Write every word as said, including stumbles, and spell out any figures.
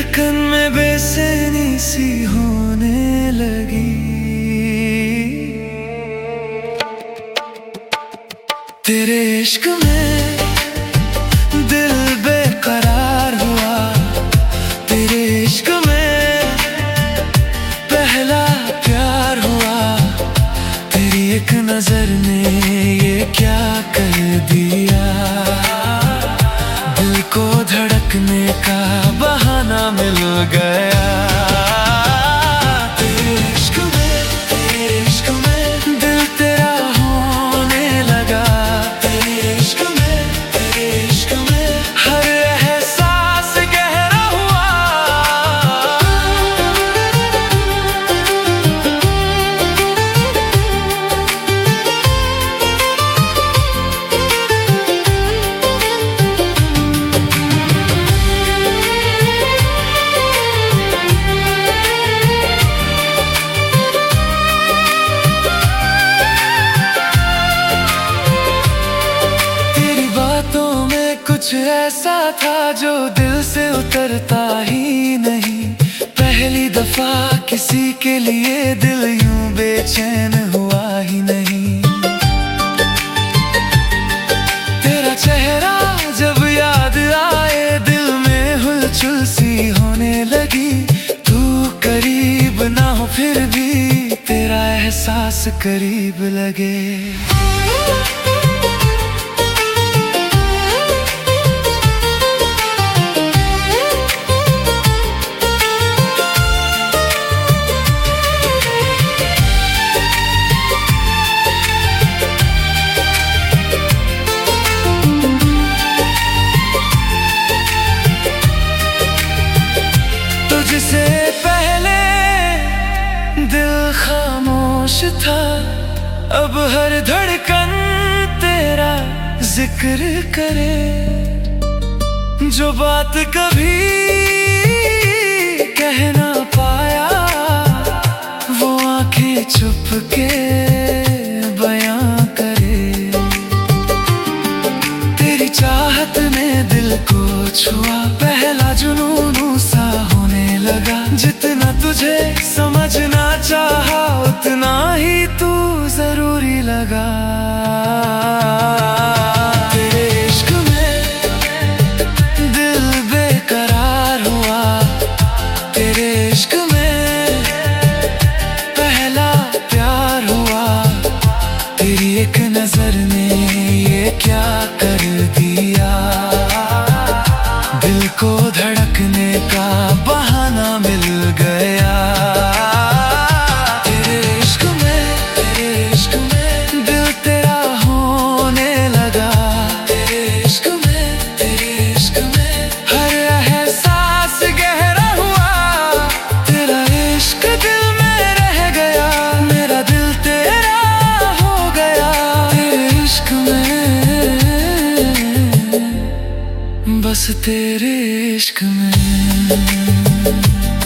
धड़कन में बेचैनी सी होने लगी। तेरे इश्क में दिल बेकरार हुआ, तेरे इश्क में पहला प्यार हुआ। तेरी एक नजर ने ये क्या कर दिया, दिल को धड़कने का बहाना मिल गया। तेरे इश्क में, तेरे इश्क में दिल तेरा होने लगा। तेरे इश्क में, तेरे इश्क में हर एहसास गहरा हुआ। कुछ ऐसा था जो दिल से उतरता ही नहीं। पहली दफा किसी के लिए दिल यूं बेचैन हुआ ही नहीं। तेरा चेहरा जब याद आए दिल में हुलचुल सी होने लगी। तू करीब ना हो फिर भी तेरा एहसास करीब लगे। तुझसे पहले दिल खामोश था, अब हर धड़कन तेरा जिक्र करे। जो बात कभी कह ना पाया वो आंखें छुप के बयां करे। तेरी चाहत ने दिल को छुआ, पहला जुनून सा होने लगा। जितना तुझे समझना चाहा उतना ही तू जरूरी लगा। तेरे इश्क में दिल बेकरार हुआ, तेरे इश्क में पहला प्यार हुआ। तेरी एक नजर ने ये क्या कर दिया, दिल को धड़कने का बहाना मिल गया। तेरे इश्क में, तेरे इश्क में दिल तेरा होने लगा। तेरे इश्क में, तेरे इश्क में हर एहसास गहरा हुआ। तेरा इश्क दिल में रह गया, मेरा दिल तेरा हो गया। तेरे इश्क में, बस तेरे इश्क में।